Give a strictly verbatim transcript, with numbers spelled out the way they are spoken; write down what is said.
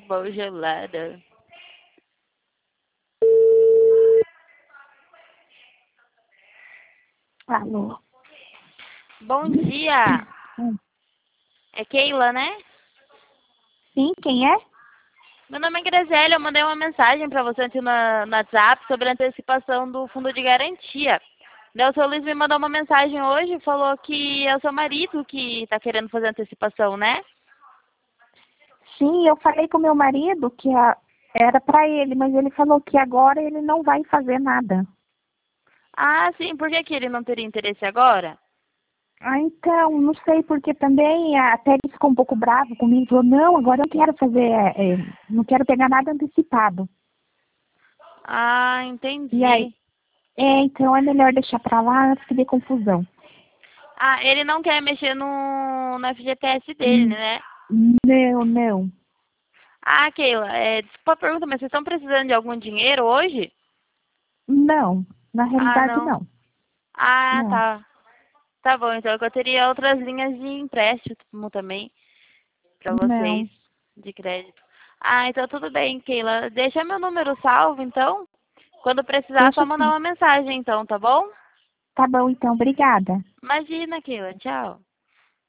boa gelada. Alô? Bom dia. Hum. É Keila, né? Sim, quem é? Meu nome é Graziela, eu mandei uma mensagem para você aqui no, no WhatsApp sobre a antecipação do fundo de garantia. Daí o seu Luiz me mandou uma mensagem hoje e falou que é o seu marido que está querendo fazer a antecipação, né? Sim, eu falei com meu marido que a- era para ele, mas ele falou que agora ele não vai fazer nada. Ah, sim, por que que ele não teria interesse agora? Ah, então, não sei, porque também até ele ficou um pouco bravo comigo, falou, não, agora eu não quero fazer, é, é, não quero pegar nada antecipado. Ah, E aí, entendi. é, então é melhor deixar pra lá antes que dê confusão. Ah, ele não quer mexer no, no F G T S dele, Hum, né? Não, não, Ah, Keila, é, desculpa a pergunta, mas vocês estão precisando de algum dinheiro hoje? não, na Ah, realidade não. não, Ah, não. tá. Tá bom, então eu teria outras linhas de empréstimo também para vocês Não. de crédito. Ah, então tudo bem, Keila. Deixa meu número salvo, então. Quando precisar, Deixa só mandar assim. uma mensagem, então, tá bom? Tá bom, então, obrigada. Imagina, Keila. Tchau.